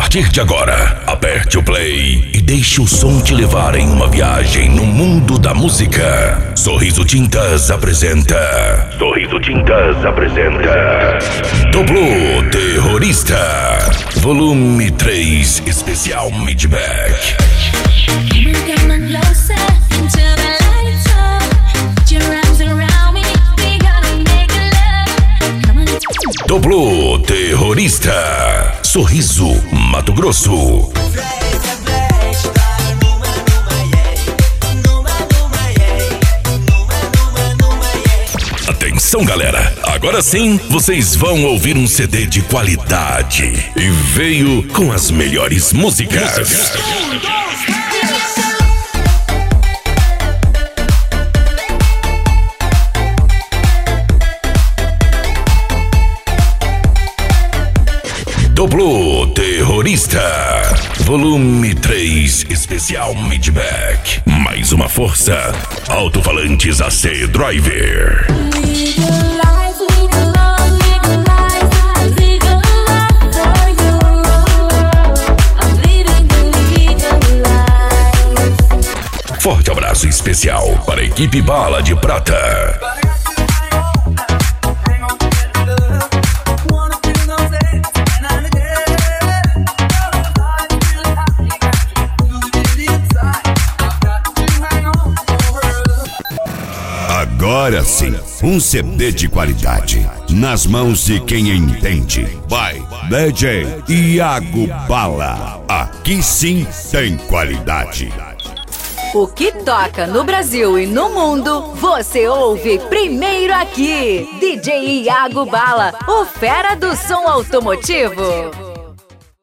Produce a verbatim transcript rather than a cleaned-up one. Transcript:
partir de agora, aperte o play e deixe o som te levar em uma viagem no mundo da música. Sorriso Tintas apresenta. Sorriso Tintas apresenta. Doblô Terrorista, volume três, especial Midback. Doblô Terrorista, Sorriso, Mato Grosso. Atenção, galera, agora sim vocês vão ouvir um C D de qualidade e veio com as melhores músicas. Doblô Terrorista, volume três, especial Midback. Mais uma força, alto-falantes A C Driver. Forte abraço especial para a equipe Bala de Prata. Agora sim, um C D de qualidade, nas mãos de quem entende. Vai, D J Iago Bala. Aqui sim tem qualidade. O que toca no Brasil e no mundo, você ouve primeiro aqui. D J Iago Bala, o fera do som automotivo.